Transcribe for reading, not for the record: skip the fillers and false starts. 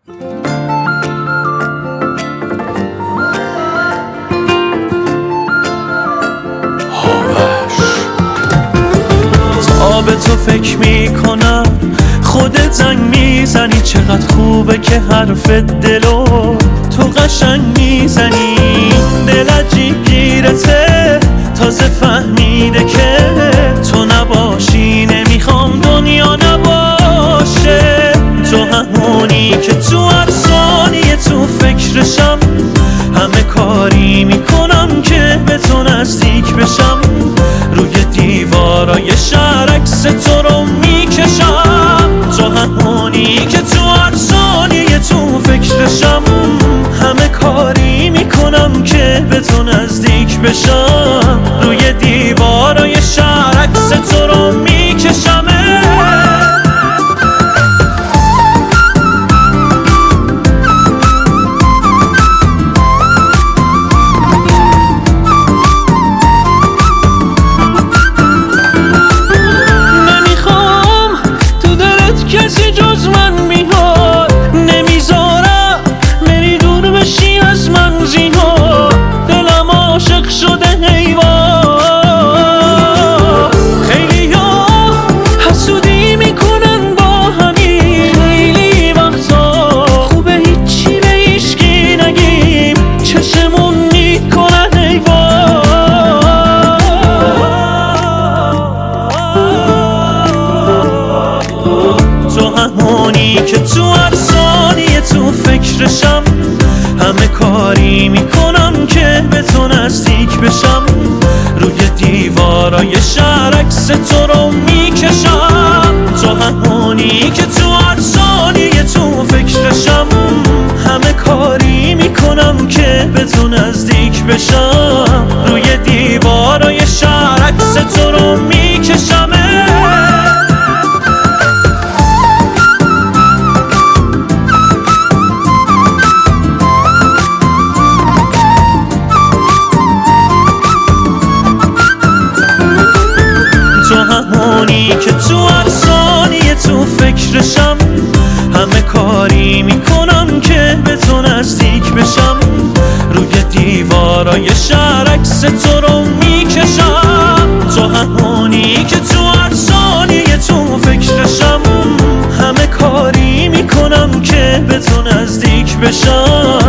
تا به تو فکر میکنم خودت زنگ میزنی، چقدر خوبه که حرف دلو تو قشنگ میزنی. دل عجیب گیرته، تازه فهمیده که تو نباشی نمیخوام دنیا نباشه. تو همونی که تو هر ثانیه تو فکرشم، همه کاری میکنم که به تو نزدیک بشم. روی دیوارای شهر عکس تو رو میکشم. تو همونی که تو هر ثانیه تو فکرشم، همه کاری میکنم که به تو نزدیک بشم. روی دیوارای شهر عکس تو رو میکشم. کسی جز من بیاد نمیذارم بری دور بشی از من زیاد. دلم عاشق شده حیوان. خیلی ها حسودی میکنن با همین، خیلی وقتا خوبه هیچی به هیچکی نگیم، چشمون میکنن حیوان. تو همونی که تو هر ثانیه تو فکرشم، همه کاری میکنم که به تو نزدیک بشم. روی دیوارای شهر عکس تو رو میکشم. تو همونی که تو هر ثانیه تو فکرشم، همه کاری میکنم که به تو نزدیک بشم. روی دیوارای شهر عکس تو رو میکشم. تو همونی که تو هر ثانیه تو فکرشم، همه کاری میکنم که به تو نزدیک بشم. روی دیوارای شهر عکس تو رو میکشم. تو همونی که تو هر ثانیه تو فکرشم، همه کاری میکنم که به تو نزدیک بشم.